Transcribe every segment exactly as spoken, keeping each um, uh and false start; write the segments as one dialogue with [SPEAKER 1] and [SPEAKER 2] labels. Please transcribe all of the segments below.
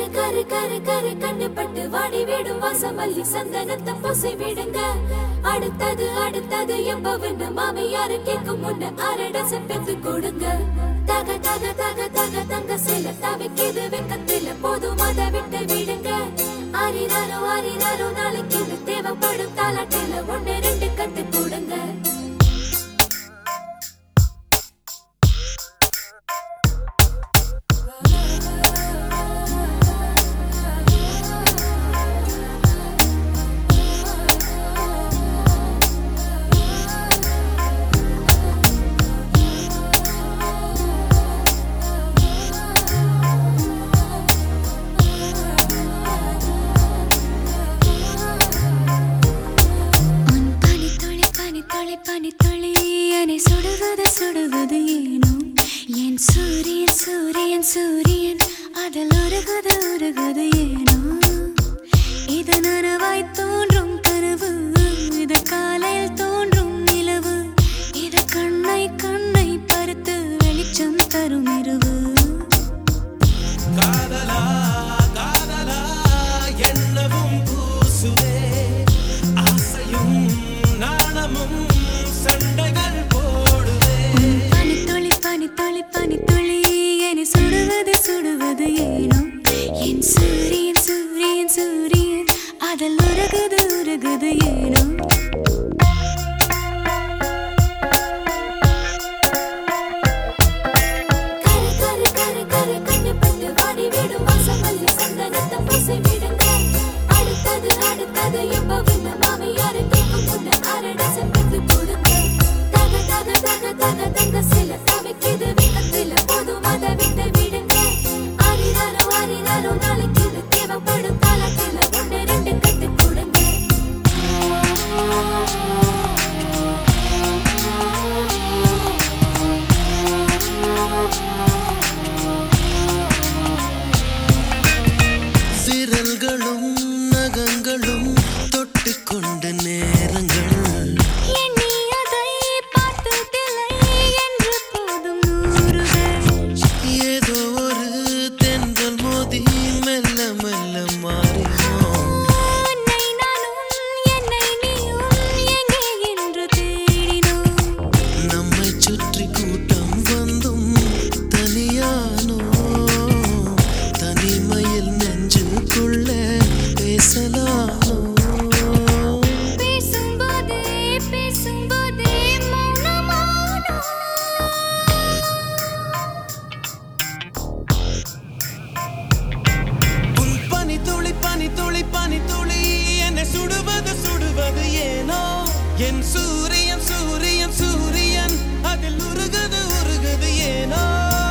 [SPEAKER 1] கரு கரு கரு கரு கண்ணுப்பட்டு வாடி விடும் வாசமல்லி சந்தனத்தை பூசி விடுங்க. அடுத்தது அடுத்தது எப்பவன்னு மாமியாரு கேட்கும் முன்ன அரடச பெத்து கொடுங்க. தக தக தக தக தங்க சில தவிக்கிது வெக்கத்தில போதும் அதை விட்டு விடுங்க. ஆரிராரோ ஆரிராரோ நாளைக்கு இது தேவைப்படும் தாலாட்டில ஒன்னு ரெண்டு கட்டு கொடுங்க. பனித்துளி சுடுவது சுடுவது ஏனோ என் சூரியன் சூரியன் சூரியன் அதில் உருகுது உருகுது ஏனோ. இது நனவாய் தோன்றும் கனவு, இது காலையில் தோன்றும் நிலவு, இது கண்ணை கண்ணை பருத்து வெளிச்சம் தரும் இரவு.
[SPEAKER 2] காதலா காதலா என்னவும் கூசுதே, ஆசையும் நாணமும் சண்டைகள் போடுவே.
[SPEAKER 1] பனித்துளி பனித்துளி பனித்துளி என்னை சுடுவது சுடுவது ஏனோ என் சூரியன் சூரியன் சூரியன் அதில் உருகுது உருகுது ஏனோ. கரு கரு கரு கரு கண்ணுப்பட்டு வாடி விடும் வாசமல்லி சந்தனத்தை பூசி விடுங்க. அடுத்தது அடுத்தது எப்பவன்னு மாமியாரு கேட்கும் முன்ன அரடச பெத்து கொடுங்க. தக தக தக தக தங்க சில தவிக்கிது வெக்கத்தில போதும் அதை விட்டு விடுங்க. ஆரிராரோ ஆரிராரோ நாளைக்கு இது தேவைப்படும் தாலாட்டில ஒன்னு ரெண்டு கட்டு கொடுங்க.
[SPEAKER 2] விரல்களும் நகங்களும் தொட்டுக்கொண்ட நேரங்கள்
[SPEAKER 1] எண்ணி அதை பார்த்ததில்லை என்று போதும் நூறுகள்.
[SPEAKER 2] ஏதோ ஒரு தென்றல் மோதி மெல்ல மெல்ல மாறினோம்.
[SPEAKER 1] உன்னை நானும் என்னை நீயும் எங்கே என்று தேடினோம்.
[SPEAKER 2] நம்மை சுற்றி கூட்டம் வந்தும் தனியானோ, தனிமையில் நெஞ்சுக்குள்ள பேசலானோ.
[SPEAKER 1] பேசும்போதே பேசும்போதே மௌனமானோ.
[SPEAKER 2] உன் பனித்துளி பனித்துளி பனித்துளி என்னை சுடுவது சுடுவது ஏனோ என் சூரியன் சூரியன் சூரியன் அதில் உருகுது உருகுது ஏனோ.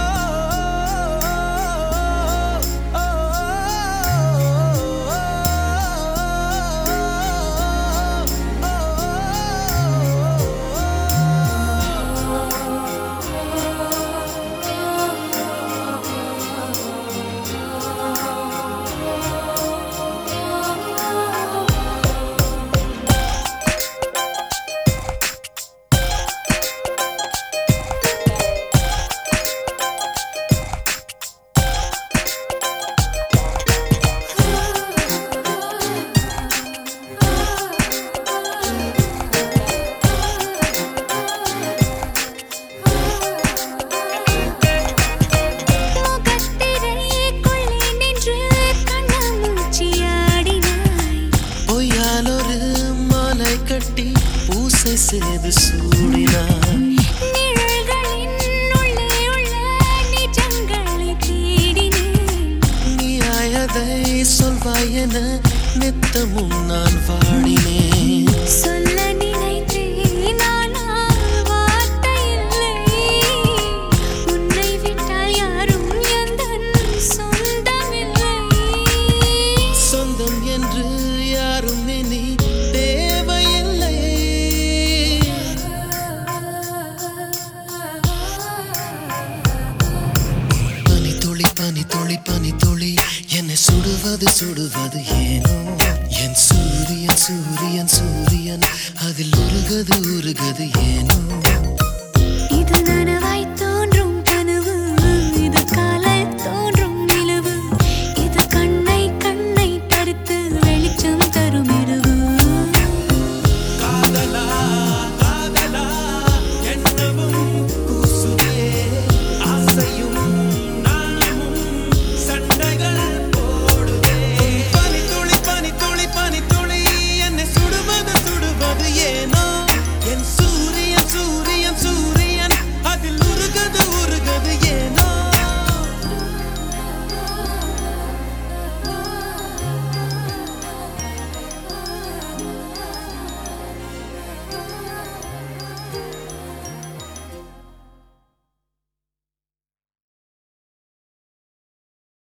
[SPEAKER 1] முகத்திரைக்குள்ளே நின்று கண்ணாமூச்சியாடினாய்.
[SPEAKER 2] பொய்யாலொரு மாலை கட்டி பூசை செய்து சூடினான்.
[SPEAKER 1] நிழல்களின் உள்ளே உள்ள நிஜங்களை தேடினேன்.
[SPEAKER 2] நீயாயதை சொல்வாய் என நித்தமும் நான் வாடினேன்.
[SPEAKER 1] சொல்ல நினைத்தேன் ஆனால் வார்த்தை இல்லை. உன்னை விட்டால் யாரும் எந்தன் சொந்தமில்லை.
[SPEAKER 2] சொந்தம் என்று யாரும் இனி தேவையில்லை. பனித்துளி பனித்துளி பனித்துளி என்னை சுடுவது சுடுவது ஏனோ என் சூரியன் சூரியன் சூரியன் அதில் உருகது உருகது ஏனோ.
[SPEAKER 1] இது நனவாய்